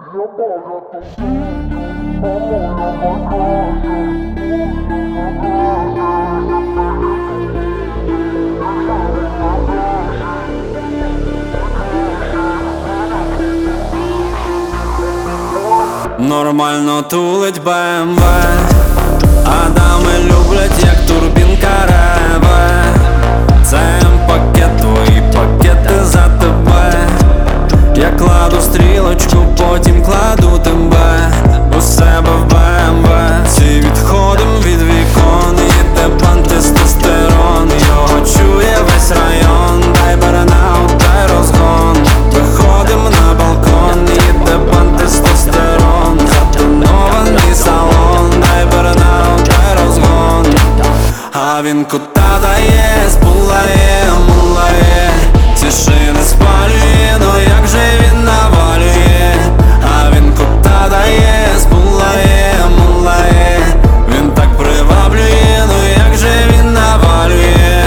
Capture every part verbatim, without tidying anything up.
Нормально тулить Б М В, а дами люблять, як турбінка реве. Це М-пакет, твої пакети за тебе. Я кладу стрілочку, потім кладу тебе у себе в Б М В. Всі відходим від вікон, їде пан тестостерон. Його чує весь район, дай бернаут, дай розгон. Виходим на балкон, їде пан тестостерон. Затонований салон, дай бернаут, дай розгон. А він кута дає, спулає, мулає. Ці шини спалює, ну як же він навалює. А він кута дає, спулає, мулає. Він так приваблює, ну як же він навалює.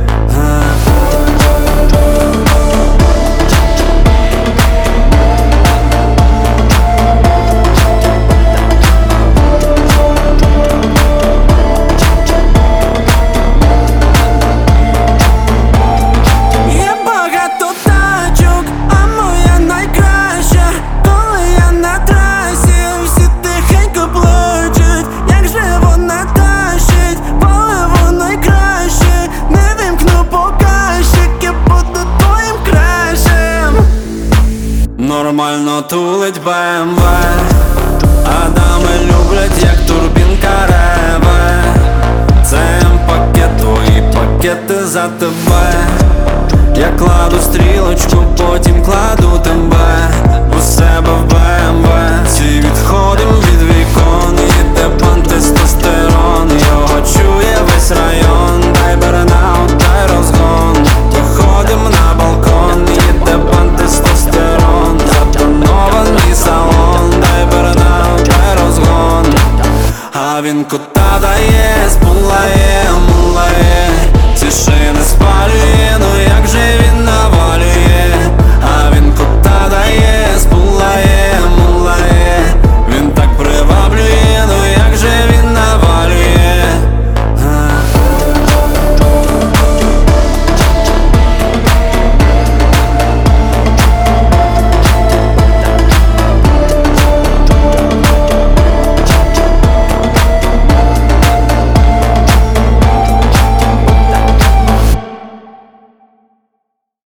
Нормально тулить Б М В, а дами люблять, як турбінка реве. Це М-пакет, твої пакети за тебе. Я кладу стрілочку, потім кладу тебе у себе в